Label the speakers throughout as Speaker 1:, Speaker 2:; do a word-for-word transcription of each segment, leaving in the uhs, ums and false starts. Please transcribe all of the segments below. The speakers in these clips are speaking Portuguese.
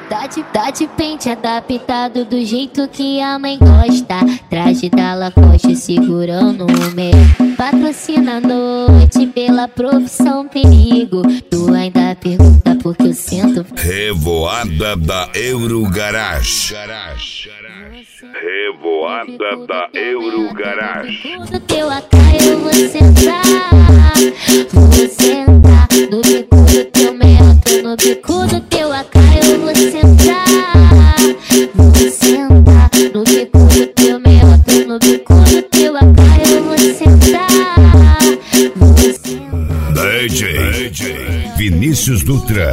Speaker 1: Tá de, tá de pente adaptado do jeito que a mãe gosta. Traje da Lacoste segurando o meio. Patrocina a noite pela profissão perigo. Tu ainda pergunta por que eu sinto.
Speaker 2: Revoada da Eurogarage. Revoada da Eurogarage.
Speaker 1: No teu A K eu vou sentar. Vou sentar no bico do teu metro. No bico do teu A K eu vou sentar. Vou sentar no bico do teu metro. No bico do teu A K eu vou sentar. Vou sentar.
Speaker 2: D J, D J Vinícius Dutra.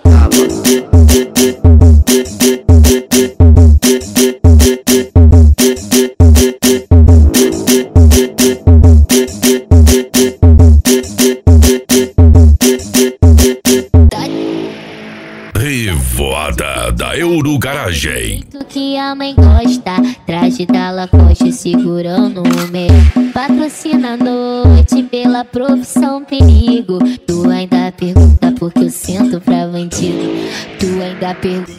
Speaker 2: Revoada da Eurogarage.
Speaker 1: Que a mãe gosta, traje da Lacoste segurando o meio. Patrocina a noite pela profissão perigo. Tu ainda pergunta por que eu sinto pra bandido. Tu ainda pergunta.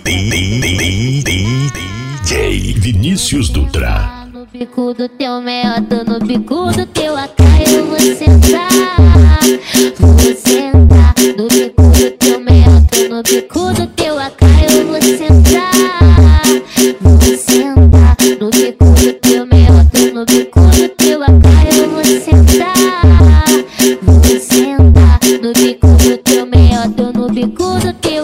Speaker 2: D J Vinícius Dutra.
Speaker 1: No bico do teu meado, no bico do teu A K eu vou sentar. Vou sentar no bico do teu meado, no bico do teu A K eu vou sentar. Vou sentar no bico do teu meado, no bico do teu A K eu vou sentar. Vou sentar no bico do teu meado, no bico do teu